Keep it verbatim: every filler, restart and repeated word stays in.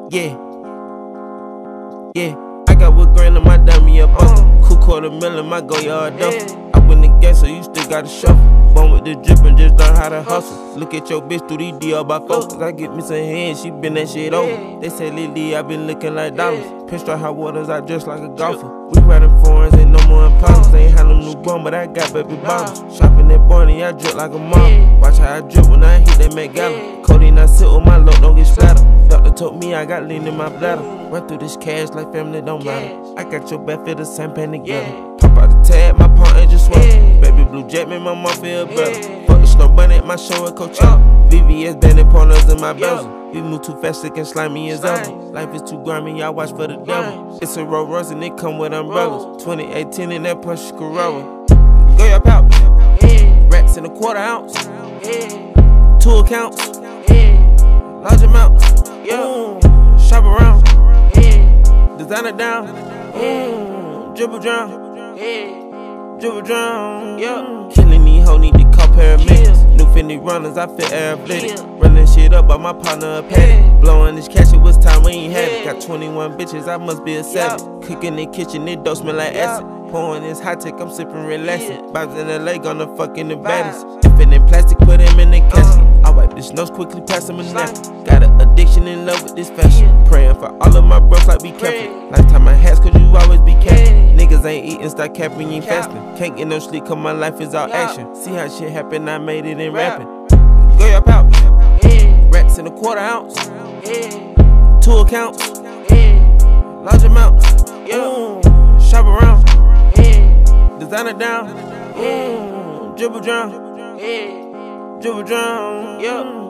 Yeah, yeah. I got what grand on my dummy up buster. Cool quarter million, my go yard duster. I win the game, so you still gotta shuffle. Born with the drip and just learn how to hustle. Look at your bitch through these D L by focus. I get me some hands, she been that shit over. They say Lily, I been looking like dollars. Pinstripe hot waters, I dress like a golfer. We riding foreigns, ain't no more imposters. Ain't had no new bum, but I got baby bottles. Shopping at Barney, I drip like a mom. Watch how I drip when I hit that Met Gala. Codeine, I sit with my load, don't get splattered. Doctor told me I got lean in my bladder. Run through this cash like family don't matter. I got your back, feel the same pain together. Pop out the tag, my pawn ain't just swell. Baby blue jet, make my mom feel better. Fuck the snow bunny at my show at Coachella. V V S banding partners in my bezel. We move too fast, sick and slimy as ever. Life is too grimy, y'all watch for the devil. It's a Rolls Royce and it come with umbrellas. twenty eighteen in that Porsche Corolla. Go your pouch. Rats in a quarter ounce. Two accounts. Large amounts. Mm. Shop around. Designer down. Mm. Dribble drown. Dribble drown. Yeah. Killing these hoes, need to call paramedics. New Fendi runners, I feel athletic. Running shit up by my partner a paddock. Blowing this cash, it was time we ain't had it. Got twenty-one bitches, I must be a savage. Cooking in the kitchen, it don't smell like acid. Pouring this high tech, I'm sipping relaxing. Vibes in L A, gonna fucking the baddest. Dipping in plastic, put him in the casket. I wipe this nose quickly, pass him a napkin. Got an addiction in love with this fashion. Praying for all of my bros like be careful. Lifetime my hats, cause you always be careful. Niggas ain't eating, start capping, you ain't fasting. Can't get no sleep, cause my life is all action. See how shit happen, I made it in rapping. Go your pouch. Rats in a quarter ounce. Two accounts. Large amounts. Mm. Shop around. Designer down. Mm. Dribble drown. Dribble drown. Yeah.